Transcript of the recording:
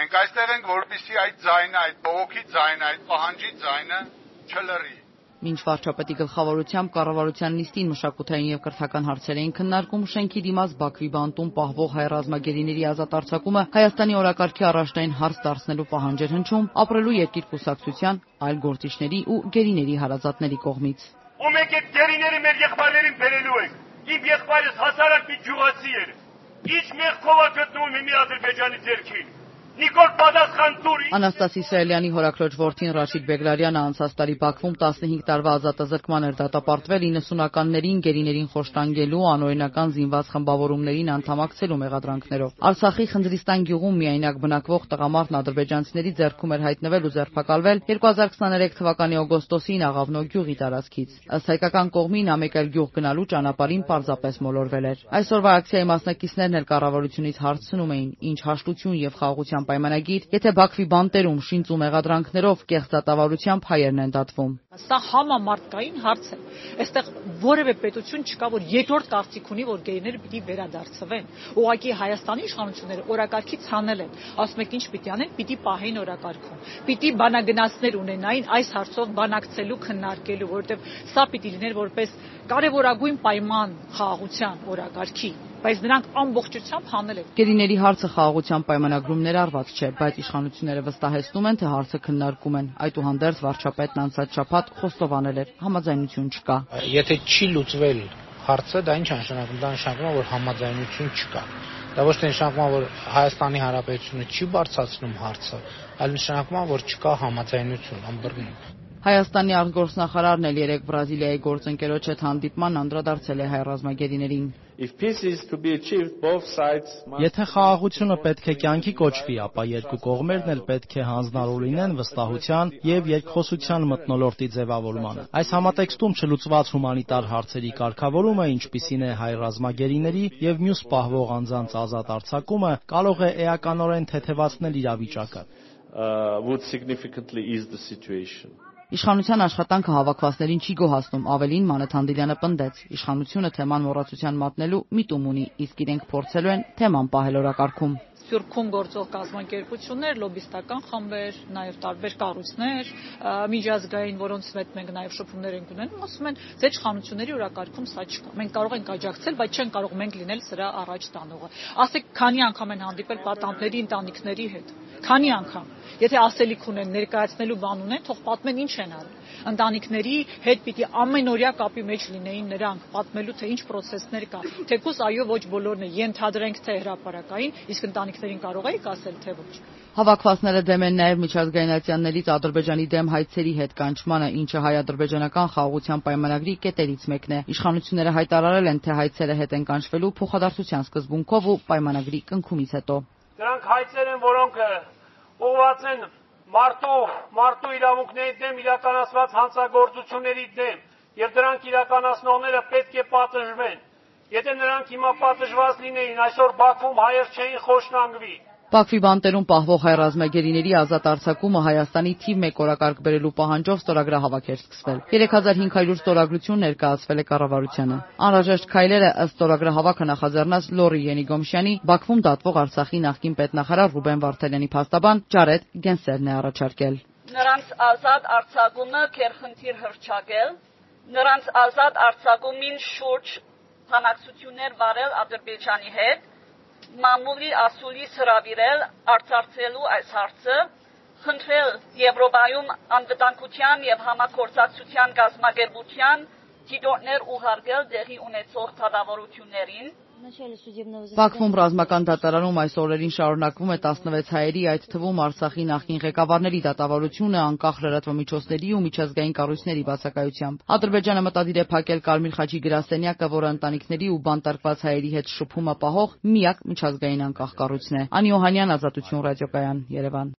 Մենք այստեղ ենք, որպեսզի այդ ձայնը, այդ բողոքի ձայնը, այդ պահանջի ձայնը չլռի։ Մինչ վարչապետի գլխավորությամբ կառավարության նիստին մշակութային եւ կրթական հարցեր էին քննարկում, շենքի դիմաց Բաքվի բանտում պահվող հայ ռազմագերիների ազատ արձակումը Հայաստանի օրակարգի առաջնային հարց դարձնելու պահանջ էր հնչում ապրելու երկիր կուսակցության, այլ գործիչների ու գերիների հարազատների կողմից։ Ու մենք այդ գերիները մեր եղբայրներին բերելու ենք։ Իմ եղբայրս հասարակ մի գյուղացի էր։ Ինչ մեղքով է գտնվում մի Ադրբեջանի ձեռքին։ Նիկոլ պատասխան տուր։ Անաստաս Իսրայելյանի հորաքրոջ որդին Ռաշիդ Բեգլարյանը անցած տարի Բաքվում 15 տարվա ազատազրկման էր դատապարտվել 90-ականներին գերիներին խոշտանգելու անօրինական զինված խմբավորումներին անդամակցելու մեղադրանքներով։ Արցախի Խնձրիստան գյուղում միայնակ բնակվող տղամարդն ադրբեջանցիների ձեռքում էր հայտնվել ու ձերբակալվել 2023 թվականի օգոստոսին Աղավնո գյուղի տարածքից։ Ըստ հայկական կողմի նա մեկ այլ գյուղ գնալու ճանապարհին պարզապես մոլորվել էր։ Այսօրվա ակցիայի մասնակիցներն էլ կառավարությունից հարցնում էին, ինչ հաշտություն եւ խաղաղության պայմանագիր, եթե Բաքվի բանտերում շինծ ու մեղադրանքներով կեղծ դատավարությամբ հայերն են դատվում։ Սա համամարտկային հարց է։ Այստեղ որևէ պետություն չկա, որ երկրորդ կարծիք ունի, որ գեյները պիտի վերադարձվեն։ Ուղղակի Հայաստանի իշխանությունները օրակարգից հանել են։ Ասում եք ինչ պիտի անեն, պիտի պահեին օրակարգում։ Պիտի բանագնացներ ունենային այս հարցով բանակցելու, քննարկելու, որովհետև սա պիտի լիներ որպես կարևորագույն պայման խաղաղության օրակարգի, բայց նրանք ամբողջությամբ հանել են։ Գերիների հարցը խաղաղության պայմանագրում ներառված չէ, բայց իշխանությունները վստահեցնում են, թե հարցը քննարկում են։ Այդուհանդերձ վարչապետն անցած շաբաթ խոստովանել էր, համաձայնություն չկա։ Եթե չի լուծվել հարցը, դա ինչ նշանակում է, դա նշանակում է, որ համաձայնություն չկա։ Դա ոչ թե նշանակում է, որ Հայաստանի Հանրապետությունը չի բարձրացնում հարցը, այլ նշանակում է, որ չկա համաձայնություն, ըմբռնում։ Հայաստանի արտգործնախարարն էլ երեկ Բրազիլիայի գործընկերոջ հետ հանդիպման անդրադարձել է հայ ռազմագերիներին։ Եթե խաղաղությունը պետք է կյանքի կոչվի, ապա երկու կողմերն էլ պետք է հանձնառու լինեն վստահության եւ երկխոսության մթնոլորտի ձևավորմանը։ Այս համատեքստում չլուծված հումանիտար հարցերի կարգավորումը, ինչպիսին է հայ ռազմագերիների եւ մյուս պահվող անձանց ազատ արձակումը, կարող է էականորեն թեթևացնել իրավիճակը։ Իշխանության աշխատանքը հավաքվածներին չի գոհացնում, ավելին Մանեթ Հանդիլյանը պնդեց, իշխանությունը թեման մոռացության մատնելու միտում ունի, իսկ իրենք փորձելու են թեման պահել օրակարգում։ Սյուրքում գործող կազմակերպություններ, լոբիստական խմբեր, նաև տարբեր կառույցներ, միջազգային, որոնց հետ մենք նաև շփումներ ենք ունենում, ասում են, ձեր իշխանությունների օրակարգում սա չկա։ Մենք կարող ենք աջակցել, բայց չեն կարող մենք լինել սրա առաջ տանողը։ Ասեք, քանի անգամ են հանդիպել պատանտների ընտանիքների հետ։ Քանի անգամ։ Եթե ասելիք ունեն, ներկայացնելու բան ունեն, թող պատմեն ինչ են արել։ Ընտանիքների հետ պիտի ամենօրյա կապի մեջ լինեին նրանք, պատմելու թե ինչ պրոցեսներ կա։ Թեկուզ այո, ոչ բոլորն է, ենթադրենք թե հրապարակային, իսկ ընտանիքներին կարող եք ասել թե ոչ։ Հավաքվածները դեմ են նաև միջազգայնացիաներից Ադրբեջանի դեմ հայցերի հետ կանչմանը, ինչը հայ-ադրբեջանական խաղաղության պայմանագրի կետերից մեկն է։ Իշխանությունները հայտարարել են, թե հայցերը հետ են կանչվելու փոխադարձության սկզբունքով ու պայմանագրի կնքումից հետո։ Դրանք հայցեր են, որոնք ուղղված են մարդու իրավունքների դեմ իրականացված հանցագործությունների դեմ, եւ դրանք իրականացնողները պետք է պատժվեն։ Եթե նրանք հիմա պատժված լինեին, այսօր Բաքվում հայեր չէին խոշտանգվի։ Բաքվի բանտերում պահվող հայ ռազմագերիների ազատ արձակումը Հայաստանի թիվ 1 օրակարգ բերելու պահանջով ստորագրահավաք էր սկսվել։ 3500 ստորագրություն ներկայացվել է կառավարությանը։ Անհրաժեշտ քայլերը ըստ ստորագրահավաքը նախաձեռնած Լորի Ենիգոմշյանի Բաքվում դատվող Արցախի նախկին պետնախարար Ռուբեն Վարդանյանի փաստաբան Ջարեդ Գենսերն է առաջարկել։ Նրանց ազատ արձակումը քերխնդիր հրճակել, նրանց ազատ արձակումին շուրջ բանակցություններ վարել Ադրբեջանի հետ, մամուլի ասուլիս հրավիրել արծարծելու այս հարցը, խնդրել Եվրոպայում անվտանգության եւ համագործակցության գազམ་ագերբության դիտորդներ ուղարկել տեղի ունեցող դատավարություններին։ Բաքվում ռազմական դատարանում այս օրերին շարունակվում է 16 հայերի, այդ թվում Արցախի նախկին ղեկավարների դատավարությունը անկախ լրատվամիջոցների ու միջազգային կառույցների բացակայությամբ։ Ադրբեջանը մտադիր է փակել Կարմիր խաչի գրասենյակը, որը ընտանիքների ու բանտարկված հայերի հետ շփում ապահող միակ միջազգային անկախ կառույցն է։ Անի Օհանյան, Ազատություն ռադիոկայան, Երևան։